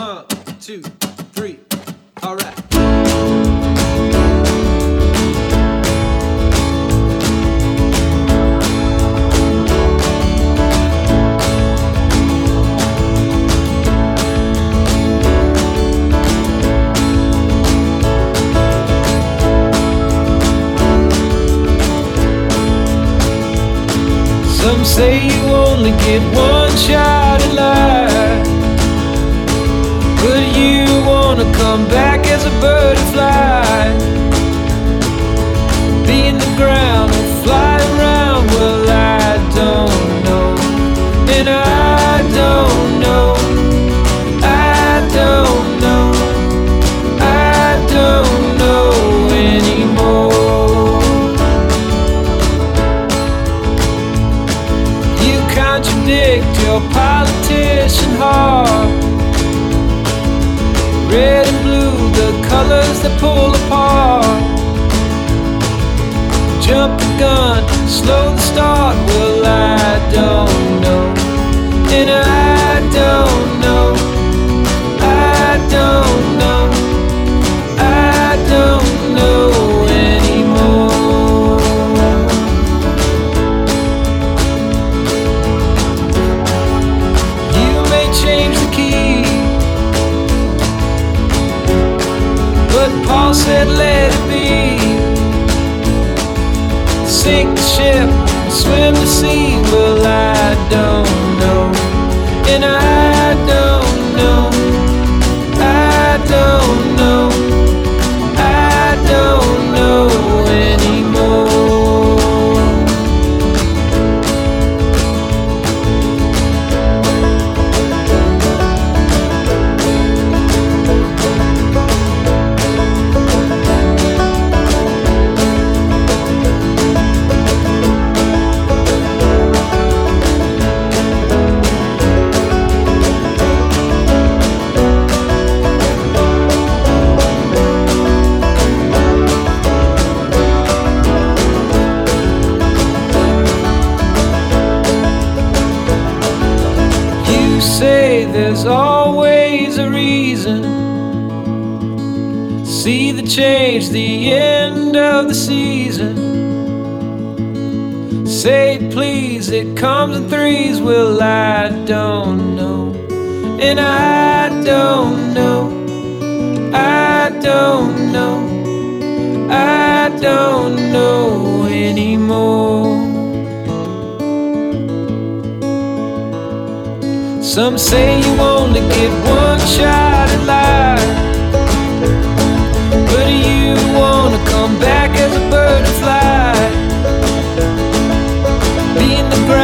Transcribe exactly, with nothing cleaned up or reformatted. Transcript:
One, two, three. All right. Some say you only get one shot at life, but you wanna come back as a bird and fly, be in the ground and fly around. Well, I don't know, and I don't know, I don't know, I don't know anymore. Contradict your politician heart. Red and blue, the colors that pull apart. Jump the gun, slow the start. Well, I don't know, and I don't know, I don't know, I don't know anymore. Change the key, but Paul said let it be. Sink the ship, swim the sea. Well, I don't know, and I don't know, I don't know, I don't know anymore. There's always a reason. See the change, the end of the season. Say please, it comes in threes. Well, I don't know, and I don't know, I don't know, I don't know anymore. Some say you only get one shot at life, but you wanna come back as a bird and fly, be in the ground